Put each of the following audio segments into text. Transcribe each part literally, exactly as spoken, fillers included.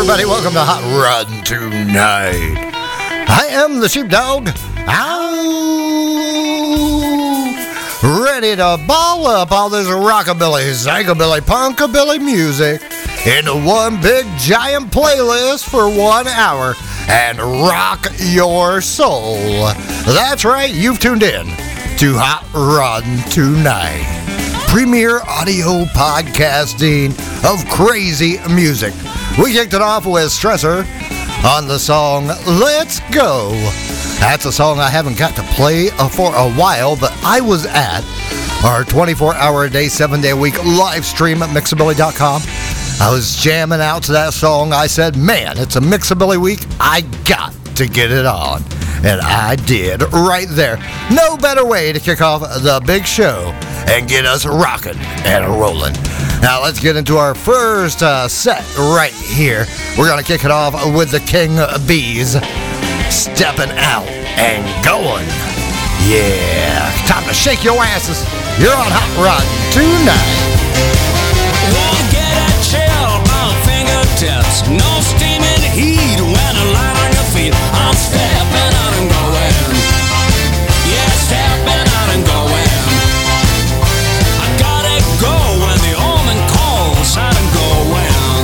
everybody. Welcome to Hot Rod Tonight. I am the Sheepdog. Ow! Ready to ball up all this rockabilly, psychobilly, punkabilly music into one big giant playlist for one hour and rock your soul. That's right, you've tuned in to Hot Rod Tonight. Premier audio podcasting of crazy music. We kicked it off with Stressor on the song Let's Go. That's a song I haven't got to play for a while, but I was at our twenty-four hour a day, seven day a week live stream at Mixabilly dot com. I was jamming out to that song. I said, man, it's a Mixabilly week. I got to get it on. And I did right there. No better way to kick off the big show and get us rocking and rolling. Now let's get into our first uh, set right here. We're going to kick it off with the King Bees, Stepping Out and Going. Yeah, time to shake your asses. You're on Hot Rod Tonight. Won't get a chill by fingertips. No steaming heat when I lie on your feet. I'm stepping out and going. Yeah, stepping out and going. I gotta go when the omen calls out and going.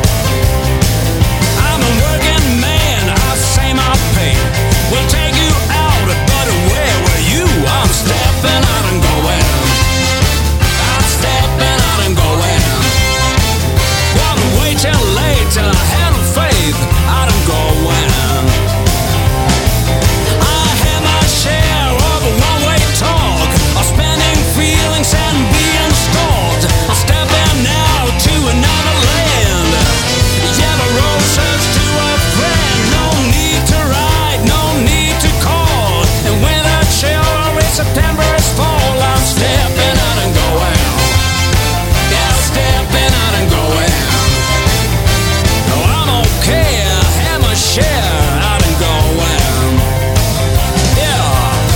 I'm a working man, I say my pay. We'll take you out, but where were you? I'm stepping out and going. I'm stepping out and going. Won't wait till late till I have faith. I don't go when I have my share of a one-way talk, of spending feelings and being stalked. I'm stepping now to another land. Yellow roses to a friend. No need to ride, no need to call. And when the chill in September is fall, I'm stepping out and going. Yeah, stepping out and going. No, I'm okay, I have my share out and going. Yeah.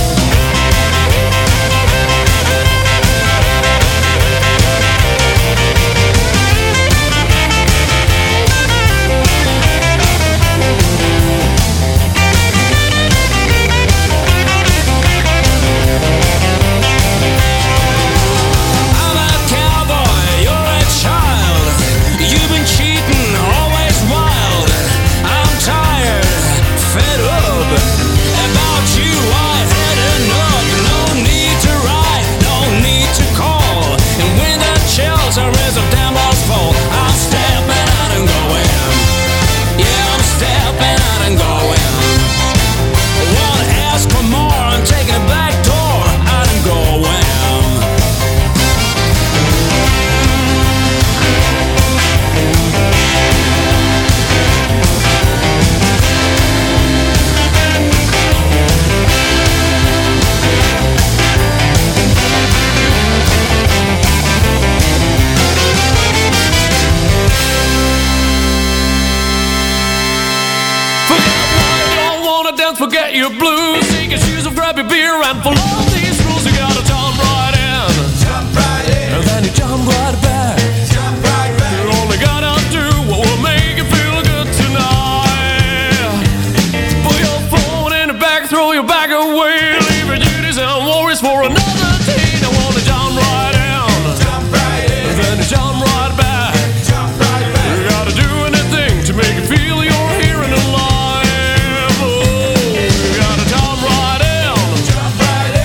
I'm a cowboy, you're a child. You've been cheating, always wild. I'm tired, fed up. About you I had enough. No need to ride, no need to call. And when the chills are as of damn balls fall, I'm stepping out and going. Yeah, I'm stepping out and going. Won't ask for more, I'm taking a back door out and going. Forget why you don't wanna dance, forget your blues. Take your shoes off, grab your beer and follow these rules. You gotta jump right in, Jump right in, and then you jump right back. jump right back. You only gotta do what will make you feel good tonight. Put your phone in the back, throw your bag away. Leave your duties and worries for another day. I wanna jump right in, Jump right in, and then you jump right back. jump right back. You gotta do anything to make you feel you're here and alive. Oh, you gotta jump right in, Jump right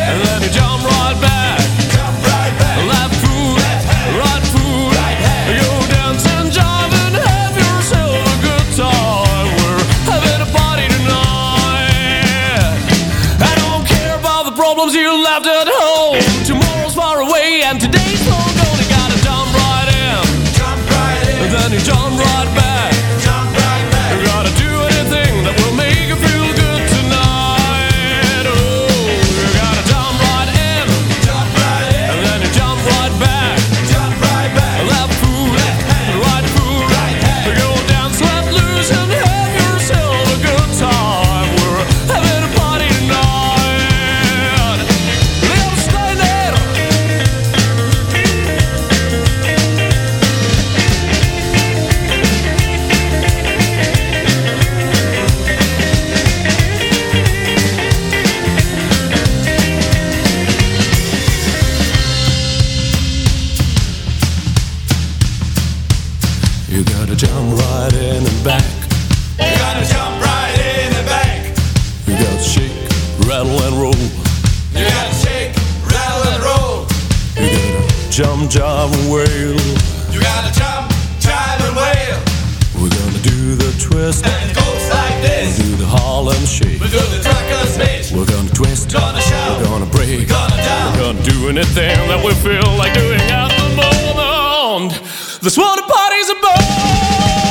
You gotta jump right in and back. You gotta jump right in the back. You gotta shake, rattle and roll. You gotta shake, rattle and roll. You gotta jump, jive and wail. You gotta jump, jive and wail. We're gonna do the twist. And it goes like this. Do the Harlem shake. We do the trucker's bitch. We're gonna twist. Gonna shout. We're gonna break. We're gonna down. We're gonna do anything that we feel like doing at the moment. That's what the party's about.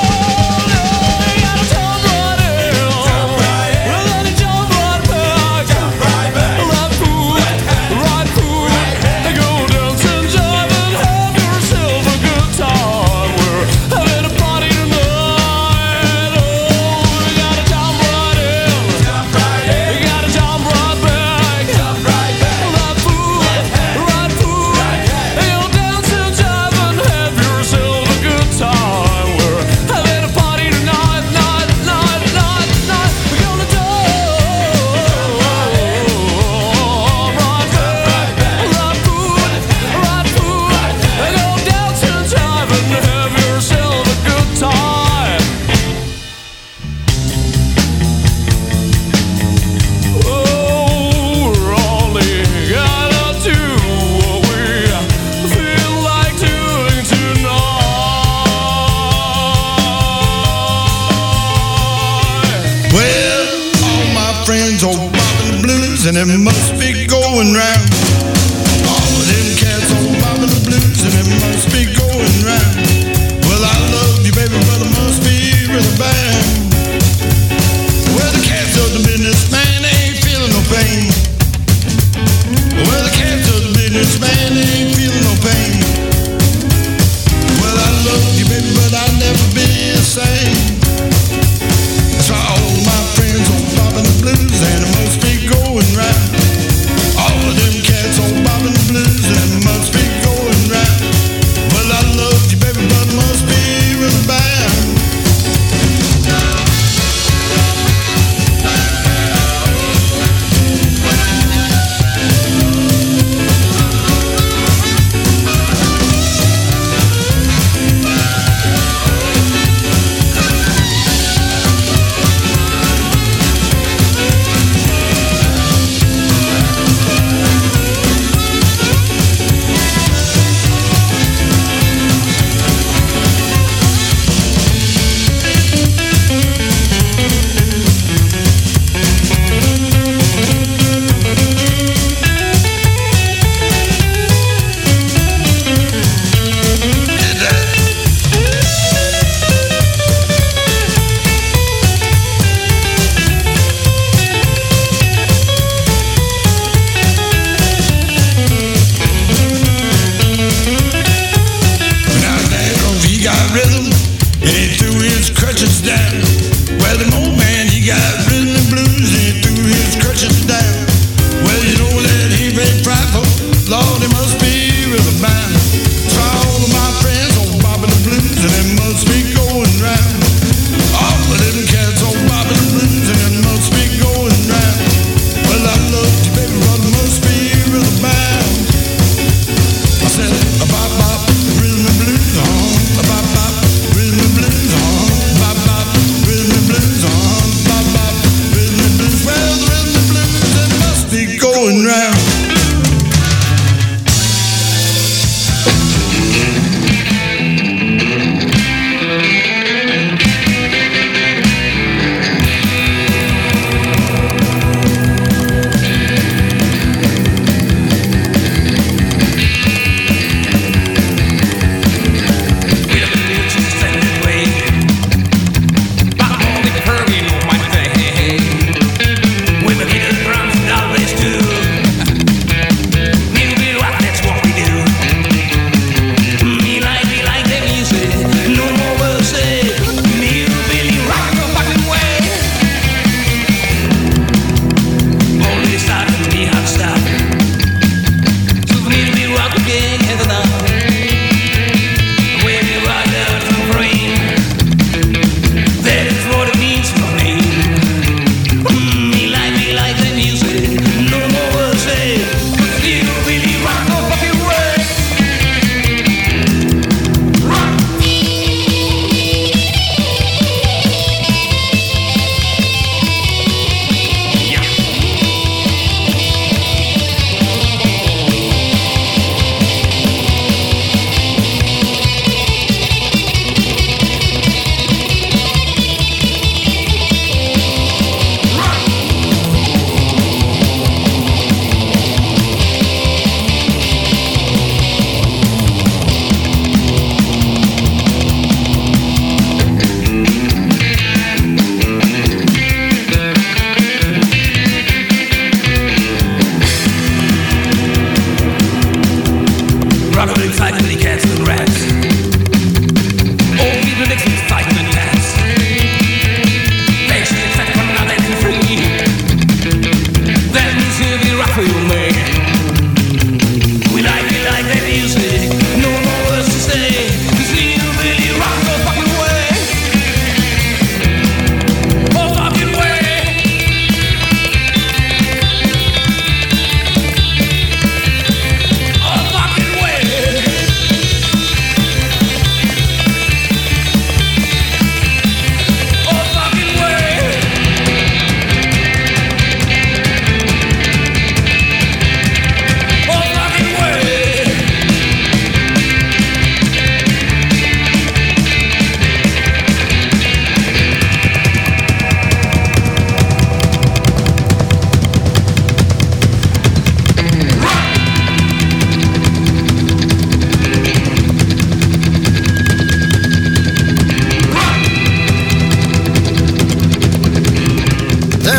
And it must be going round. All of them cats on bobbing the blues, and it must be going round. Well, I love you, baby, but it must be really bad. Well, the cats of the businessman ain't feeling no pain. Well, the cats of the businessman ain't feeling no pain. Well, I love you, baby, but I'll never be the same. That's why all my friends on bobbing the blues, and it must be going round.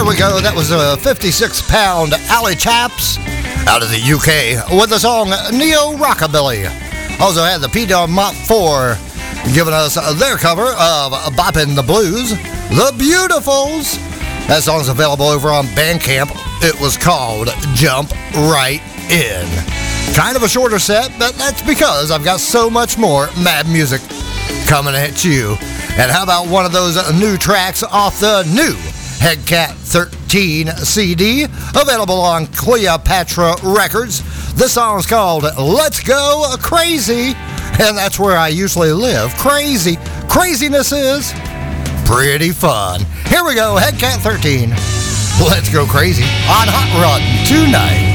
There we go. That was a fifty-six pound Alley Chaps out of the U K with the song Neo Rockabilly. Also had the P-Dog Mop four giving us their cover of Boppin' the Blues, The Beautifuls. That song's available over on Bandcamp. It was called Jump Right In. Kind of a shorter set, but that's because I've got so much more mad music coming at you. And how about one of those new tracks off the new Headcat thirteen C D, available on Cleopatra Records. This song's called Let's Go Crazy, and that's where I usually live. Crazy. Craziness is pretty fun. Here we go, Headcat thirteen. Let's go crazy on Hot Rod tonight.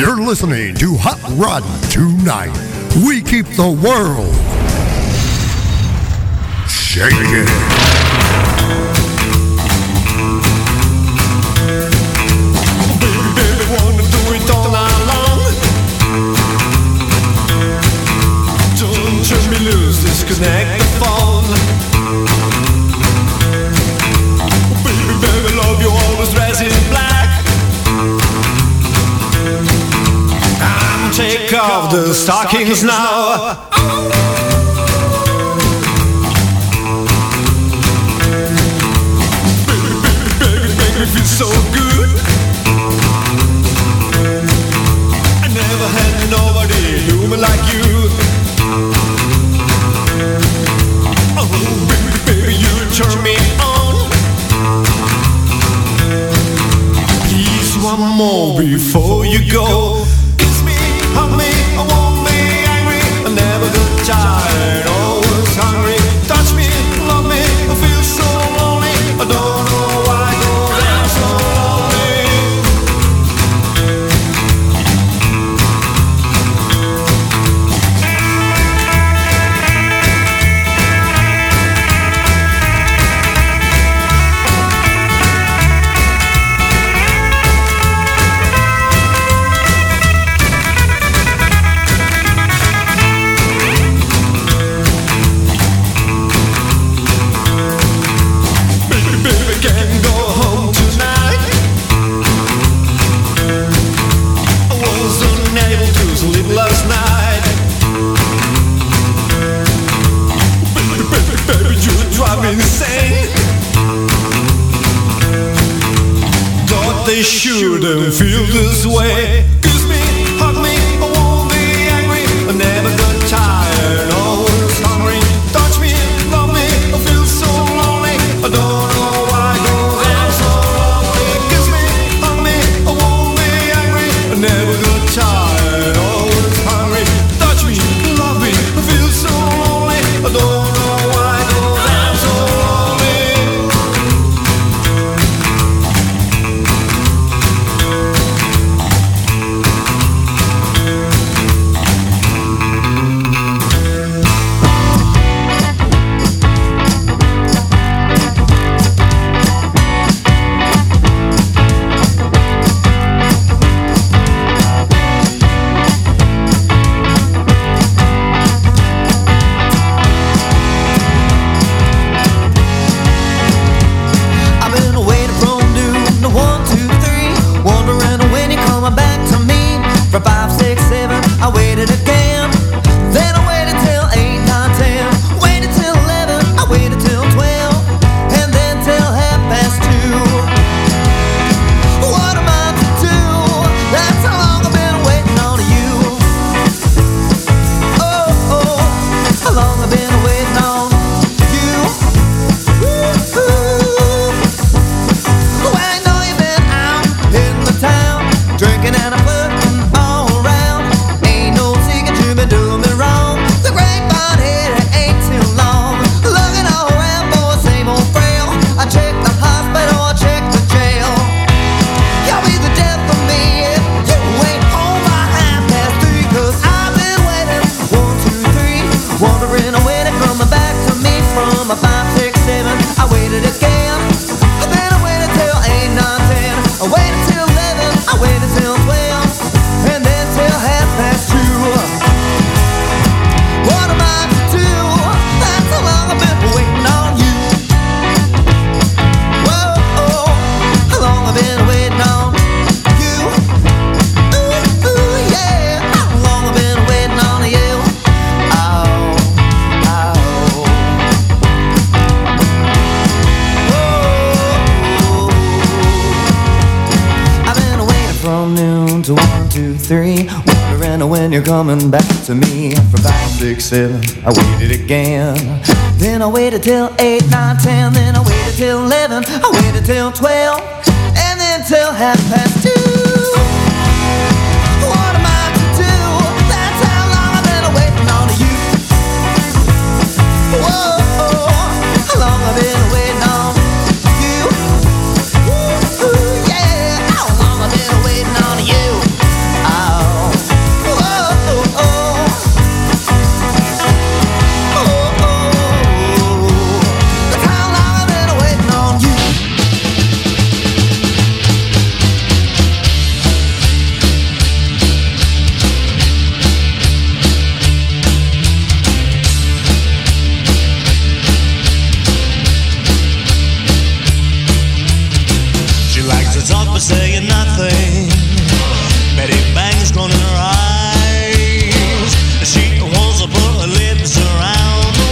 You're listening to Hot Rod Tonight. We keep the world shaking. Baby, baby, wanna do it all night long. Don't turn me loose, disconnect the phone. Baby, baby, love you always dressed in black. I'm take off the stockings now. Baby, baby, baby, make me feel so good. I never had nobody do me like you. Oh, baby, baby, you turn me on. Please, one more before you go. Kiss me, hug me, I won't be angry. I never got tired, always hungry. Touch me, love me, I feel so lonely. I don't know why I go down so lonely. Baby, baby, can't go home tonight. I was unable to sleep last night. Baby, baby, baby, you drive me insane. Thought they shouldn't feel this way. Kiss me, hug me, I won't be angry. I never got tired, always hungry. Touch me, love me, I feel so lonely. I don't know why I go down so lonely. Kiss me, hug me, I won't be angry. I never got tired, always hungry. Touch me, love me, I feel so lonely. I don't know why I go down so lonely. I've been waiting from noon to one, two, three, wondering when you're coming back to me. From five, six, seven, I waited again. Then I waited till eight, nine, ten. Waited till eleven, I waited till twelve, and then till half past two. What am I to do? That's how long I've been waiting on you. Oh, oh, how long I've been waiting on you. Ooh. Well, I know you've been out in the town, drinking and I'm looking all around. Ain't no secret you've been doing me wrong. The grapevine hit it ain't too long. Looking all around for the same old frail. I checked the hospital, I checked the jail. You'll be the death of me if you ain't home by half past three. Cause I've been waiting, one, two, three, wondering when it coming back to me. From a five, six, seven, I waited again. Then I waited till eight, nine, ten. I waited till eleven, I waited till twelve, and then till half past two. What am I to do? That's how long I've been waiting on you. Whoa, oh, how long I've been waiting on you. Ooh, ooh, yeah, how long I've been waiting on you. Oh, oh. I've been waiting from noon to one, two, three, wondering when you're coming back to me. From five, six, seven, I waited again. Then I waited till eight, nine, ten. Then I waited till eleven, I waited till twelve, and then till half past two. What am I to do? That's how long I've been waiting on you. Whoa, how long I've been waiting on you. Ooh, yeah, how long I've been waiting on you. Oh. talk but saying nothing. Betty Bang's grown in her eyes. She wants to put her lips around the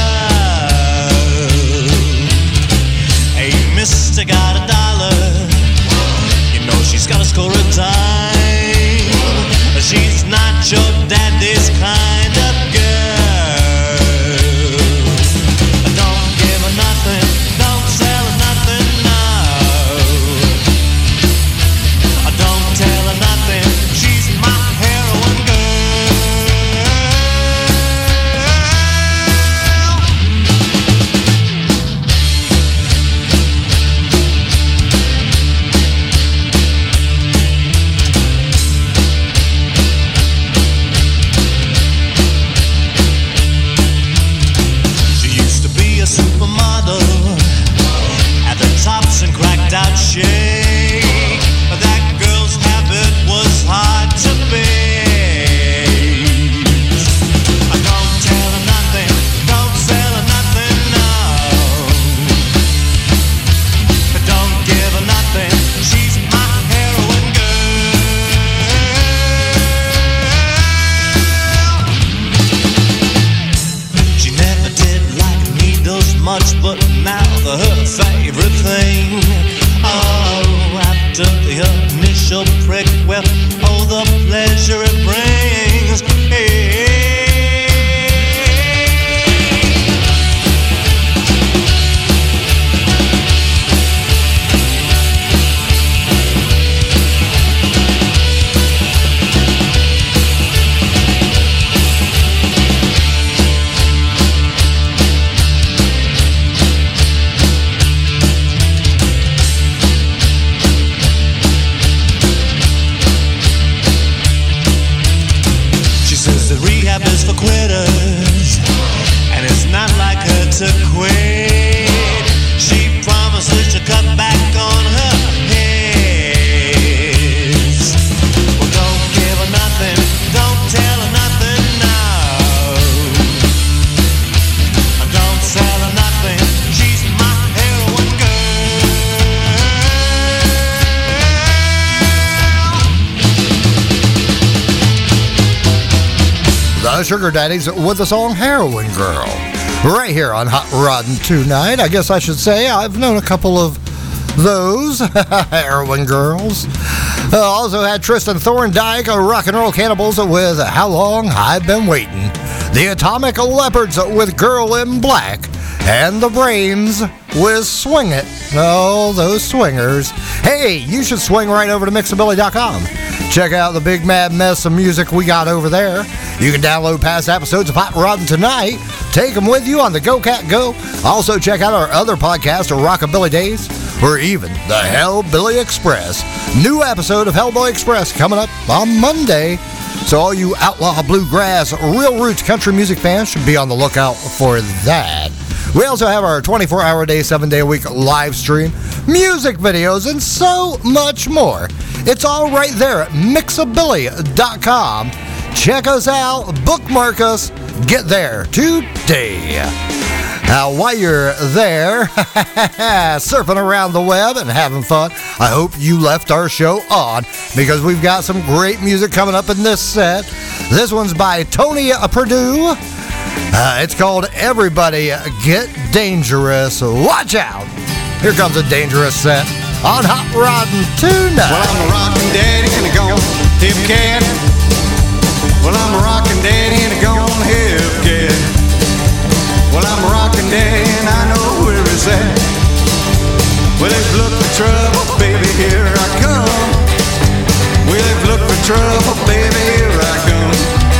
world. Hey, mister, got a dollar. You know she's gotta score a dime. She's not your daddy's kind of girl. Don't give her nothing, don't sell her nothing, no. Don't tell her nothing, she's my heroine supermodel at the tops and cracked out shake. That girl's habit was hard to beat. Don't tell her nothing, don't sell her nothing, no. Don't give her nothing, she's my heroine girl. She never did like needles much, but now the her favorite thing. Oh, after the initial prick, well, oh, the pleasure it brings. Hey. Rehab is for quitters, and it's not like her to quit. She promises to cut back on her hits. Well, don't give her nothing, don't tell her nothing, no. Don't sell her nothing, she's my heroine The Sugar Daddies with the song Heroin Girl, right here on Hot Roddin' Tonight. I guess I should say I've known a couple of those Heroin Girls. Uh, also had Tristan Thorndike, Rock and Roll Cannibals with How Long I've Been Waiting. The Atomic Leopards with Girl in Black. And the Brains with Swing It. Oh, those swingers. Hey, you should swing right over to mixabilly dot com. Check out the big mad mess of music we got over there. You can download past episodes of Hot Roddin' Tonight. Take them with you on the Go Cat Go. Also check out our other podcast, Rockabilly Days, or even the Hellbilly Express. New episode of Hellbilly Express coming up on Monday. So all you outlaw bluegrass, real roots country music fans should be on the lookout for that. We also have our twenty-four hour a day, seven day a week live stream, music videos, and so much more. It's all right there at mixabilly dot com. Check us out, bookmark us, get there today. Now, while you're there, surfing around the web and having fun, I hope you left our show on, because we've got some great music coming up in this set. This one's by Tony Purdue. Uh, it's called Everybody Get Dangerous. Watch out. Here comes a dangerous set on Hot Roddin' Tonight. Well, I'm a rockin' daddy and a gone hip cat. Well, I'm a rockin' daddy and a gone hip cat. Well, I'm a rockin' daddy and I know where it's at. Well, if you look for trouble, baby, here I come. Well, if you look for trouble, baby, here I come.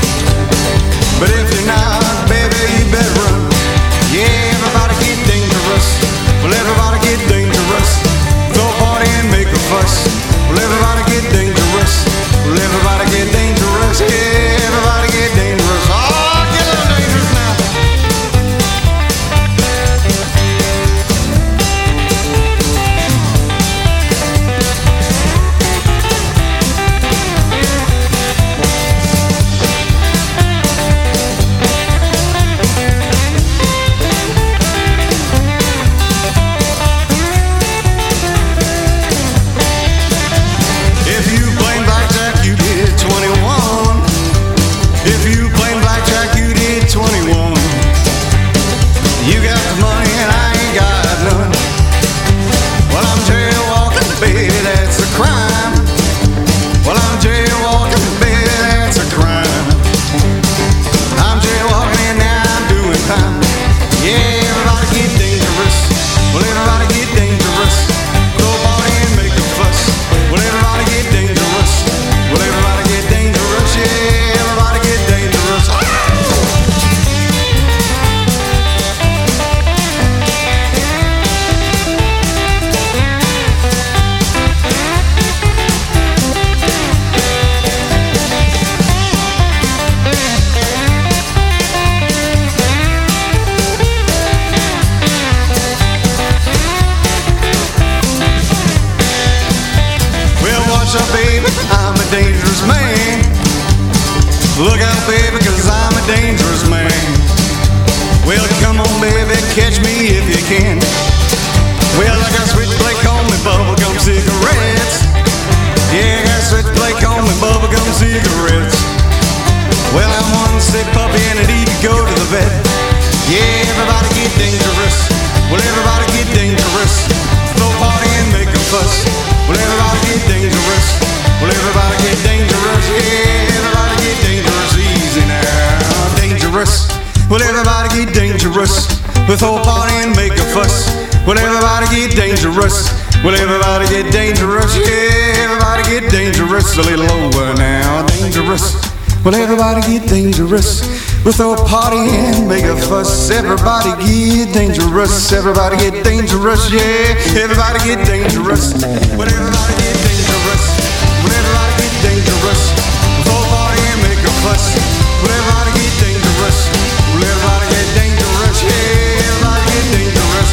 But if you're not, baby, you better run. Yeah, everybody get dangerous. Well, everybody get dangerous. Throw a party and make a fuss. Well, everybody get dangerous. Well, everybody get dangerous. Yeah, everybody get dangerous. Oh, get a little dangerous now. cigarettes. Yeah, I got such Blake on with bubblegum cigarettes. Well, I'm one sick puppy and I need to go to the vet. Yeah, everybody get dangerous. Well, everybody get dangerous. Throw a party and make a fuss. Well, everybody get dangerous. Well, everybody get dangerous. Yeah, everybody get dangerous. Easy now, dangerous. Well, everybody get dangerous. We'll throw a party and make a fuss. Well, everybody get dangerous. Well, everybody get dangerous. Yeah, everybody get dangerous. A little over now, dangerous. Well, everybody get dangerous. We'll throw a party and make a fuss. Everybody get dangerous. Everybody get dangerous. Yeah, everybody get dangerous. Well, everybody get dangerous. Well, everybody get dangerous. We'll throw a party and make a fuss. Well, everybody get dangerous. Well, everybody get dangerous. Yeah, everybody get dangerous.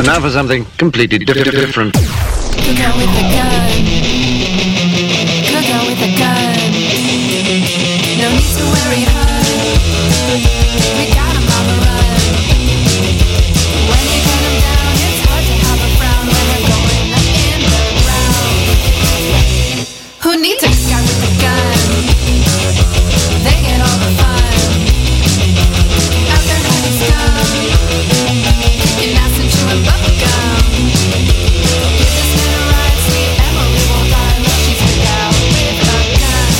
And now for something completely di- di- different. Cook out with a gun. Cook out with a gun. No need to worry, hun. We got 'em on the run. When you gun 'em down, it's hard to have a frown when we're going in the ground. Who needs a guy with a gun? They get all the fun. Out there having scum. Kicking ass and chewing bubble gum. Give this man a ride, sweet Emily won't die unless she's picked out with a gun.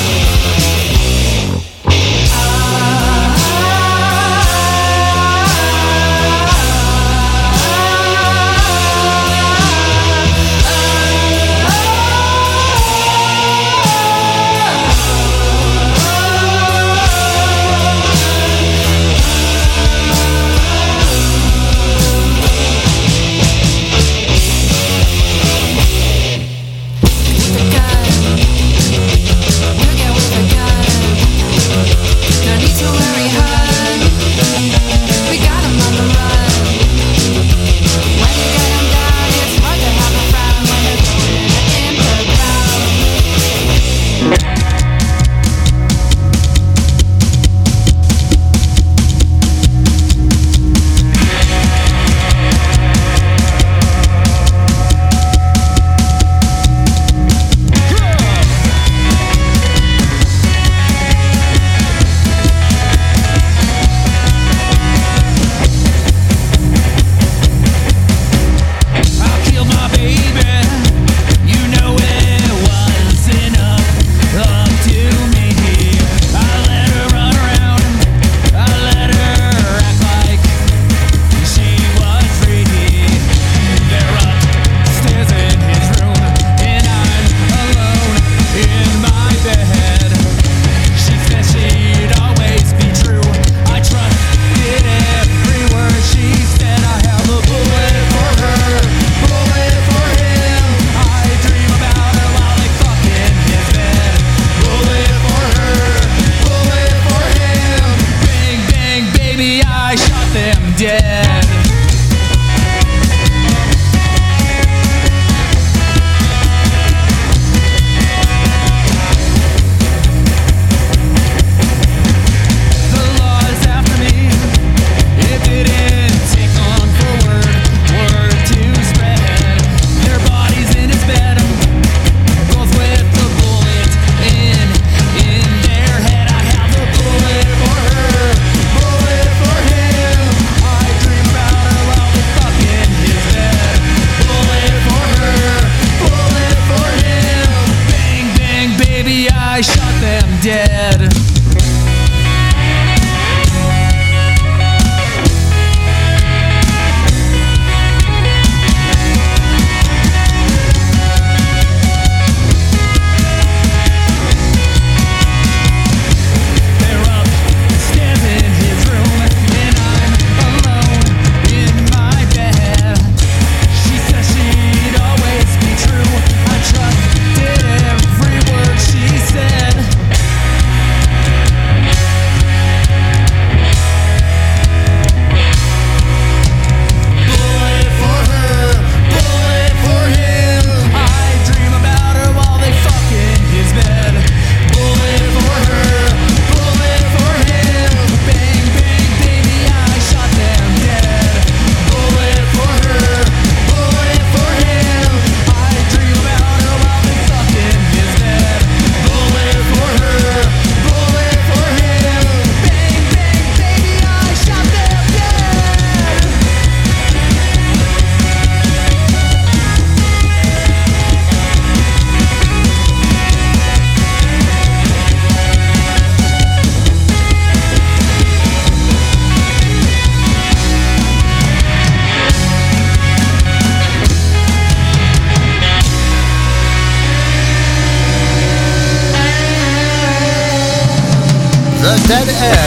Dead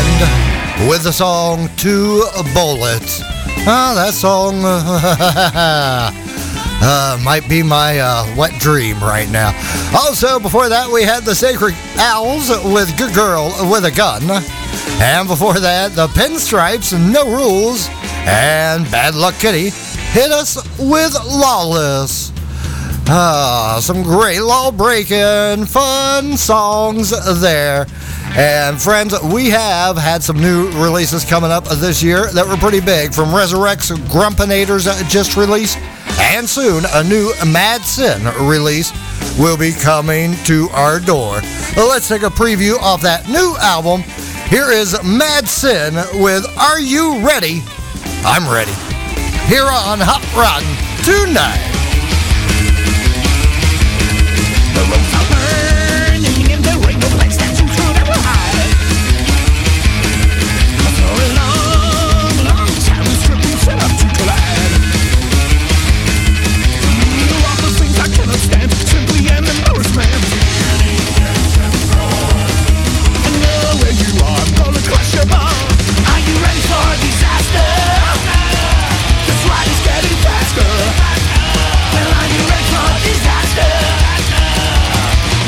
End with the song Two Bullets. Ah, that song uh, uh, might be my uh, wet dream right now. Also, before that, we had the Sacred Owls with Good Girl with a Gun. And before that, the Pinstripes, No Rules, and Bad Luck Kitty hit us with Lawless. Ah, some great law-breaking, fun songs there. And friends, we have had some new releases coming up this year that were pretty big. From Resurrect's Grumpinators just released, and soon a new Mad Sin release will be coming to our door. Well, let's take a preview of that new album. Here is Mad Sin with Are You Ready? I'm ready. Here on Hot Rotten tonight. The roads are burning and there ain't no place that you could ever hide. For a long, long time this trip been set up to collide. You offer things I cannot stand, simply an embarrassment. I know where you are, I'm gonna crush your ball. Are you ready for a disaster? This ride is getting faster. Well, are you ready for a disaster?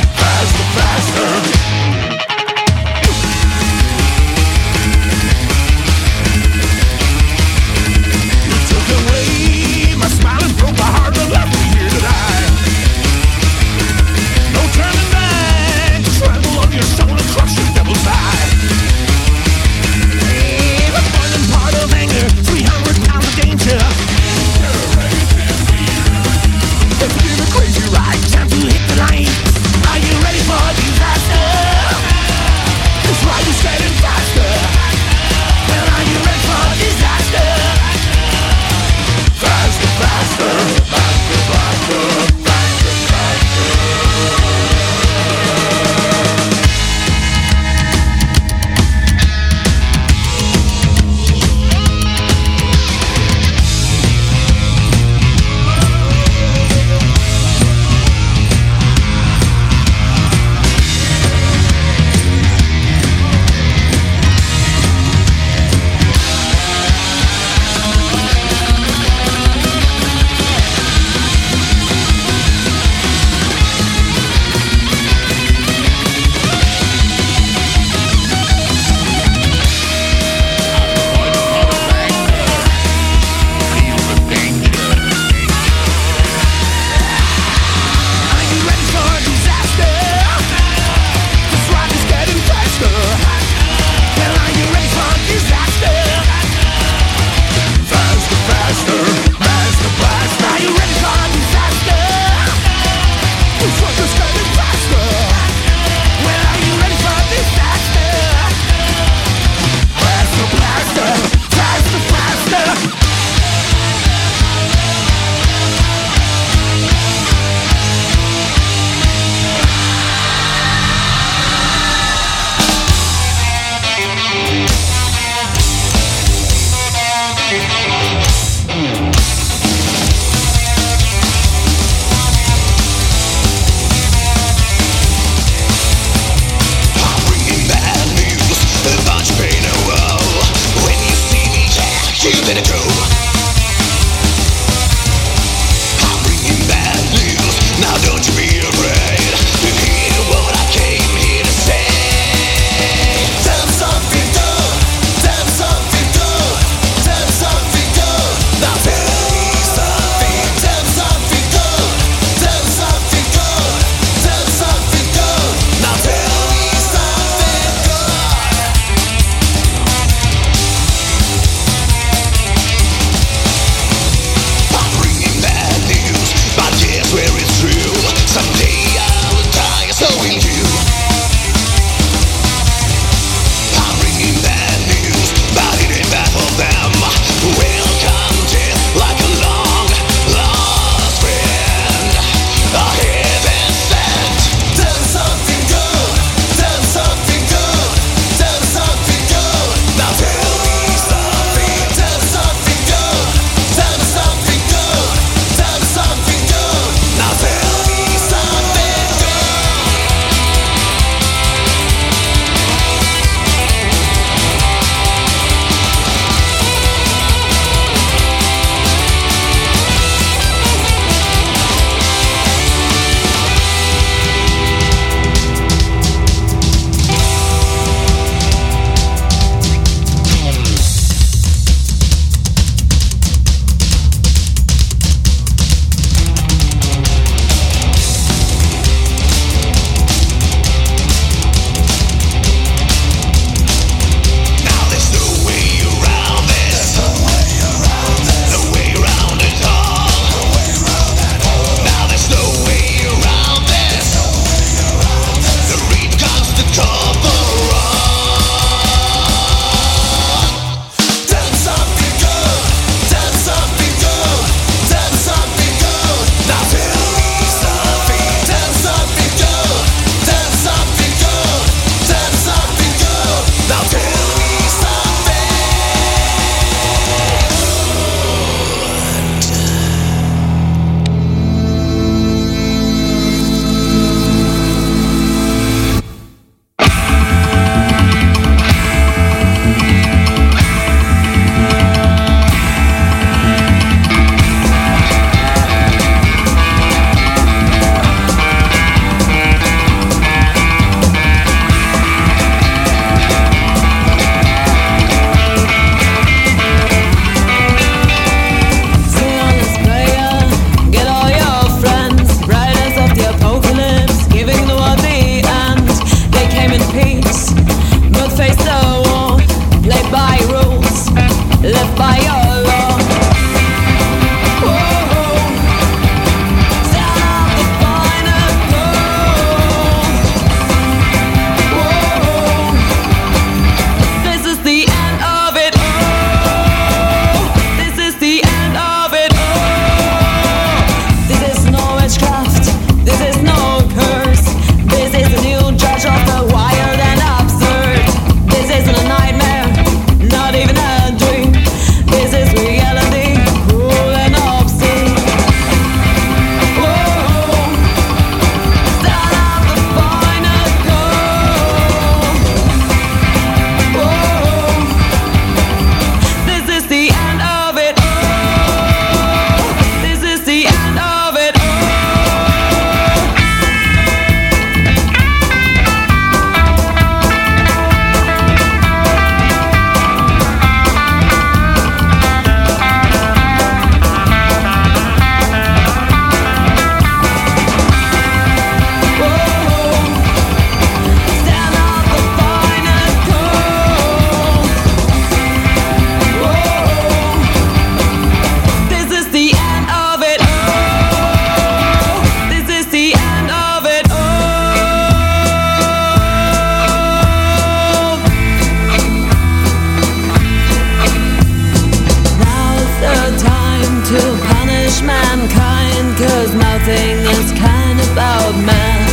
punish mankind, cause nothing is kind about man.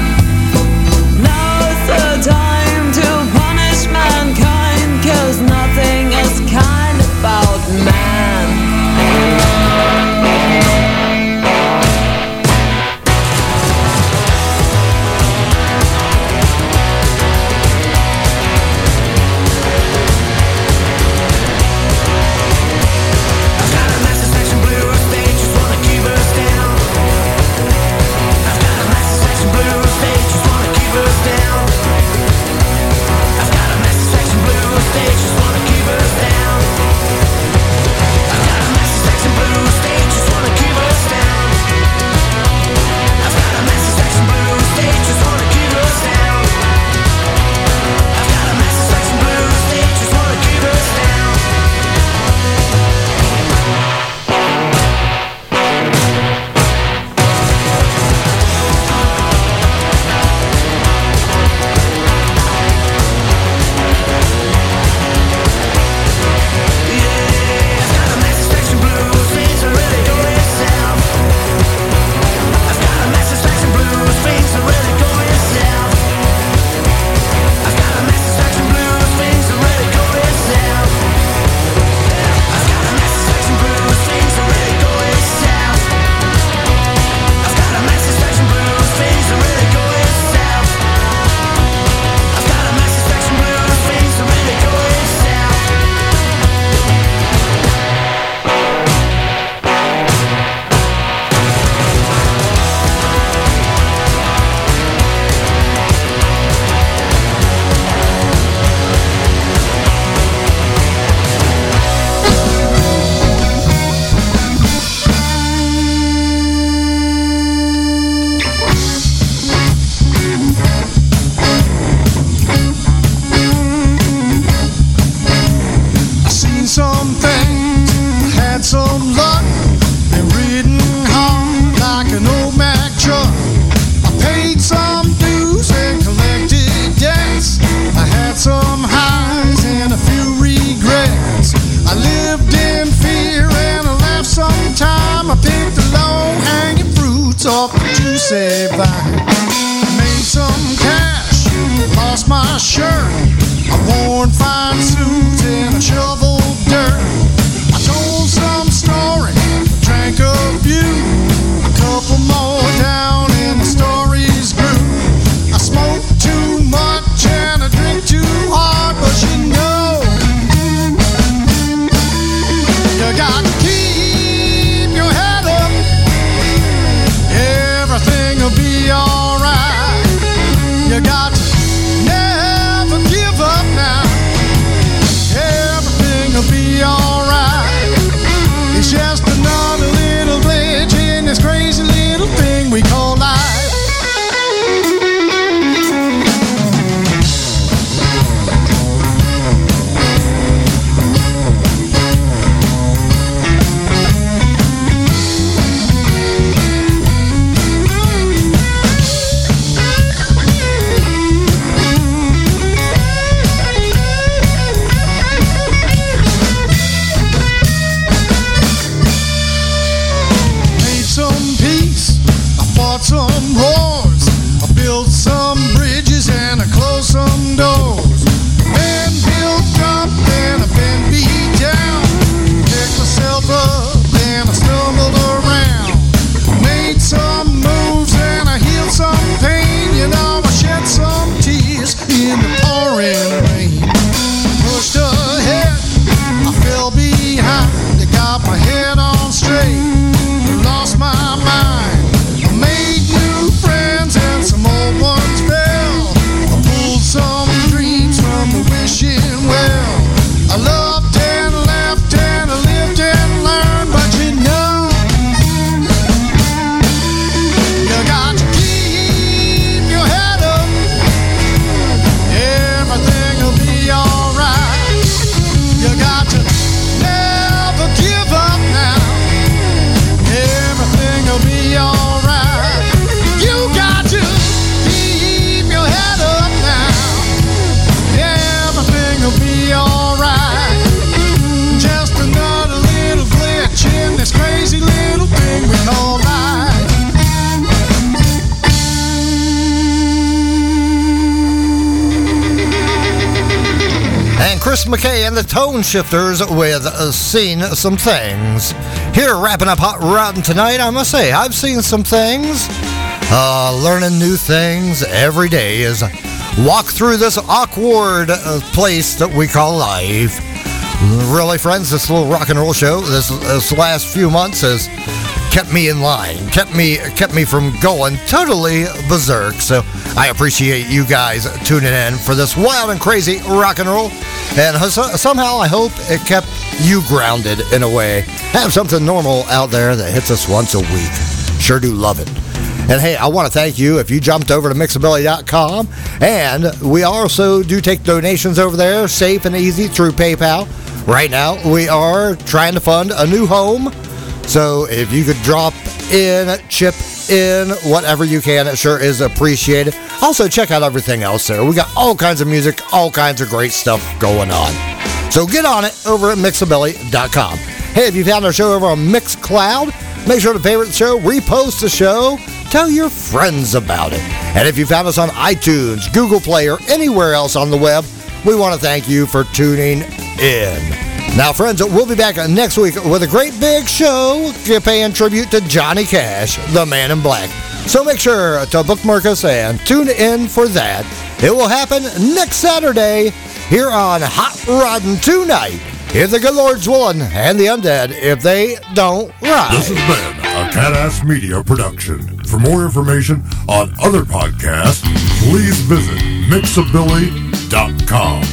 Now's the time to punish mankind, cause nothing is kind about man. Be alright. Chris McKay and the Tone Shifters with uh, Seen Some Things. Here, wrapping up Hot Roddin' tonight, I must say, I've seen some things. Uh, learning new things every day as I walk through this awkward uh, place that we call life. Really, friends, this little rock and roll show, this, this last few months has kept me in line, kept me kept me from going totally berserk. So I appreciate you guys tuning in for this wild and crazy rock and roll. And somehow I hope it kept you grounded in a way. Have something normal out there that hits us once a week. Sure do love it. And hey, I want to thank you if you jumped over to mixabilly dot com. And we also do take donations over there, safe and easy through PayPal. Right now, we are trying to fund a new home. So if you could drop in, chip in, whatever you can, it sure is appreciated. Also, check out everything else there. We got all kinds of music, all kinds of great stuff going on. So get on it over at mixabilly dot com. Hey, if you found our show over on Mixcloud, make sure to favorite the show, repost the show, tell your friends about it. And if you found us on iTunes, Google Play, or anywhere else on the web, we want to thank you for tuning in. Now, friends, we'll be back next week with a great big show paying tribute to Johnny Cash, the Man in Black. So make sure to bookmark us and tune in for that. It will happen next Saturday here on Hot Roddin' Tonight. If the good Lord's willing, and the undead if they don't ride. This has been a Cat-Ass Media production. For more information on other podcasts, please visit mixabilly dot com.